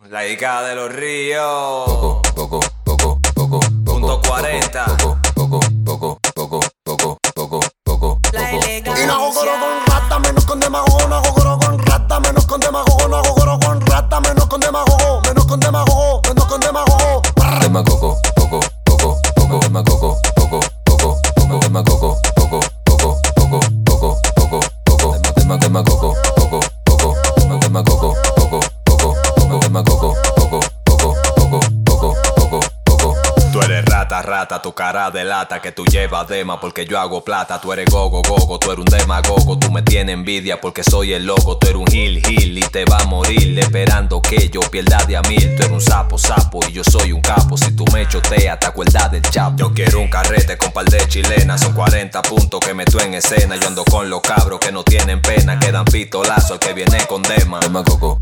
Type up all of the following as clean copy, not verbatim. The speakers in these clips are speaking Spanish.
La hija de los ríos. Punto 40. La elegancia. Y no hago coro con rata, menos con demagogo. No hago coro con rata, menos con demagogo. No hago coro con rata, menos con demagogo. Menos con demagogo, menos con demagogo. Demagogo, demagogo, demagogo, Tú eres rata, tu cara delata que tú llevas dema porque yo hago plata. Tú eres gogo, tú eres un demagogo. Tú me tienes envidia porque soy el loco. Tú eres un gil y te va a morir esperando que yo pierda de a mil. Tú eres un sapo y yo soy un capo. Si tú me choteas te acuerdas del chapo. Yo quiero un carrete con par de chilenas. Son 40 puntos que meto en escena. Yo ando con los cabros que no tienen pena. Quedan pistolazos al que viene con dema. demagogo,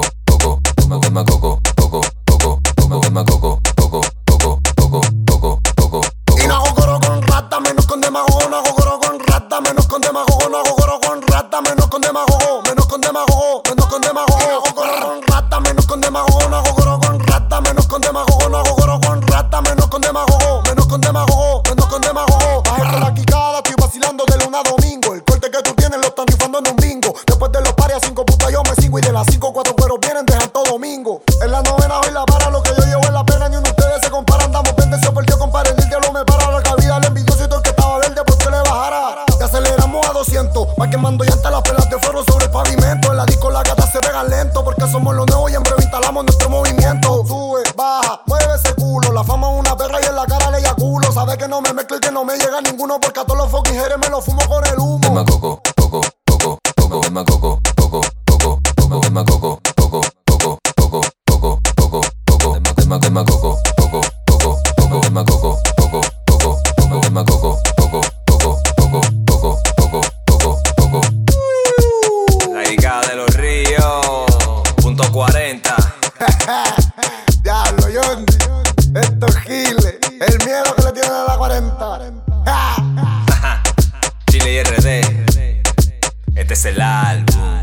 Y no hago coro con rata, menos con demagogo. No hago coro con rata, menos con demagogo. No hago coro con rata, menos con demagogo. Menos con demagogo, menos con demagogo. No hago coro con rata, menos con demagogo. No hago coro con rata, menos con demagogo. No hago coro con rata, menos con demagogo. Menos con demagogo, menos con demagogo. Bájate la quicada, estoy vacilando de luna a domingo. El corte que tú tienes lo están rifando en un bingo. Después de los pares a 5 putas yo me cingo. Y de las 5, 4 cueros vienen de Santo Domingo. En la novena hoy la para, lo que yo llevo en la pena. Ni uno de ustedes se comparan, damos bendición por Dios, compadre. El diablo me para la cabida, el envidioso y todo el que estaba verde porque le bajara. Y aceleramos a 200, va quemando llanta las pelas de fuego sobre el pavimento. En la disco las gatas se pegan lento porque somos los nuevos y en breve instalamos nuestro movimiento. Sube, baja, mueve ese culo. La fama es una perra y en la cara le culo. Sabe que no me mezclo y que no me llega ninguno porque a todos los fucking jeres me los fumo con el humo. demagogo, La hija de los ríos. Punto 40. Diablo, Yondi, estos giles, el miedo que le tienen a la 40. Chile y RD. Este es el álbum.